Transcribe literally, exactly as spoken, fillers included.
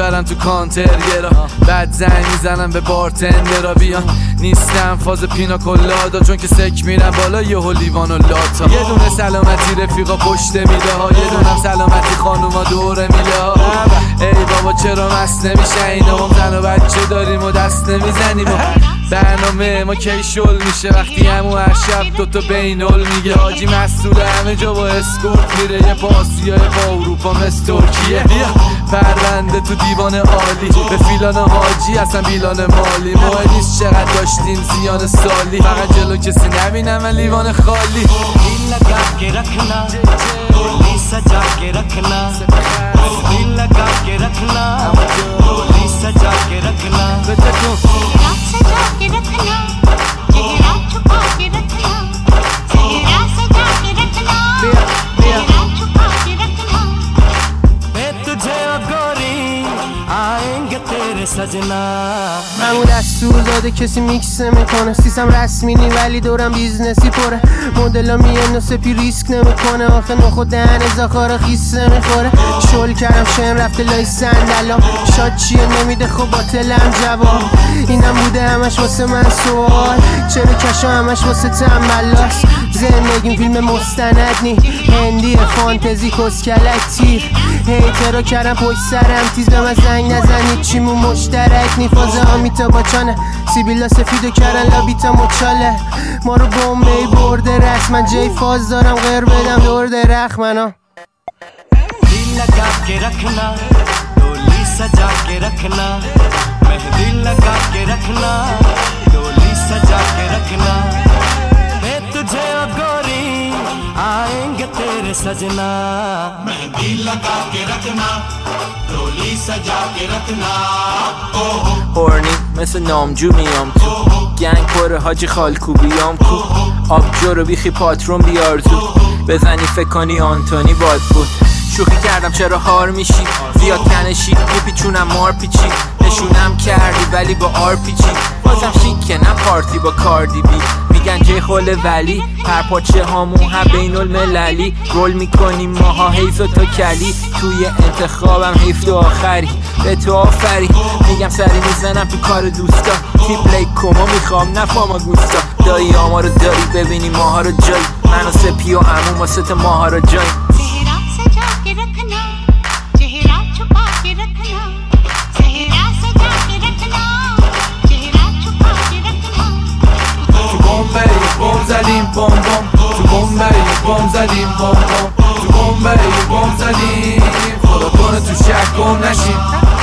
میبرم تو کانترگرا، بعد زنگ میزنم به بارتندرا بیان. نیستم فاز پینا کلادا چون که سک میرم بالا یه لیوان و لاتا. یه دونه سلامتی رفیقا پشت میله ها، یه دونم سلامتی خانوما دوره میله ها. ای بابا چرا مست نمیشه اینا، ما زن و بچه داریم و دست نمیزنیم. برنامه ما کی شل میشه وقتی همو هر شب دوتا بینول میگه. حاجی مسئول همه جا با اسکورت میره، یه پاسیای با اروپا مثل ترکیه. پرونده تو دیوان عالی به فیلان حاجی اصلا بیلان مالی. مهم نیست چقدر داشتیم زیان سالی، فقط جلو کسی نبینم من لیوان خالی. همون دستور داده کسی میکس نمیکنه، سیستم رسمی نی ولی دورم بیزنسی پره. مدلا میان و سپی ریسک نمیکنه، آخه نخو دهن ازاخارا خیس نمیخوره. شل کردم شم رفته لای صندلا، شاد چیه نمیده خب باطلم جواب. اینم بوده همش واسه من سوال، چرا کشا همش واسه تنبلاست. زندگیم فیلم مستند نی، هندی فانتزی کسکلک تیر. هیترا کردم پشت سرم تیز به من زنگ نزنید چیمون مشترک نی. فازه آمیتا باچانه سیبیلا سفیدو کردن لابیتا مچاله. ما رو بومبی برده رسم، من جای فاز دارم غیر بدم دور درخ منا. दिल लगा के रखना डोली सजा के रखना, मेहंदी लगा के रखना डोली सजा के रखना। मैं तुझे और गोरी आएंगे तेरे सजना, मेहंदी लगा के रखना डोली सजा के रखना. هورنی مثل نامجو میام تو گنگ پره حاجی خالکوبیام کو. آبجو رو بیخی پاترون بیار تو، بزنی فکر کنی آنتونی باد بود. شوخی کردم چرا هار میشی، زیاد کنشی میپیچونم مار پیچی. نشونم کردی ولی با آر پیچی، بازم شیکه نه پارتی با کاردی بی. میگن جای خوله ولی پرپاچه هامون هم بین المللی. رول میکنیم ماها حیف و تو کلی، توی انتخابم حیف تو آخری به تو آفری. میگم سری میزنم تو کار دوستا، تیپ لیک کما میخوام نفاما گوستا. دایی آما رو داری ببینی ماها رو جایی، من و سپی و عموم و ست ماها رو جایی. بوم زدیم بوم بوم تو بومبئی، بوم زدیم بوم بوم تو بومبئی، بوم زدیم خدا کنه تو شک گم نشیم.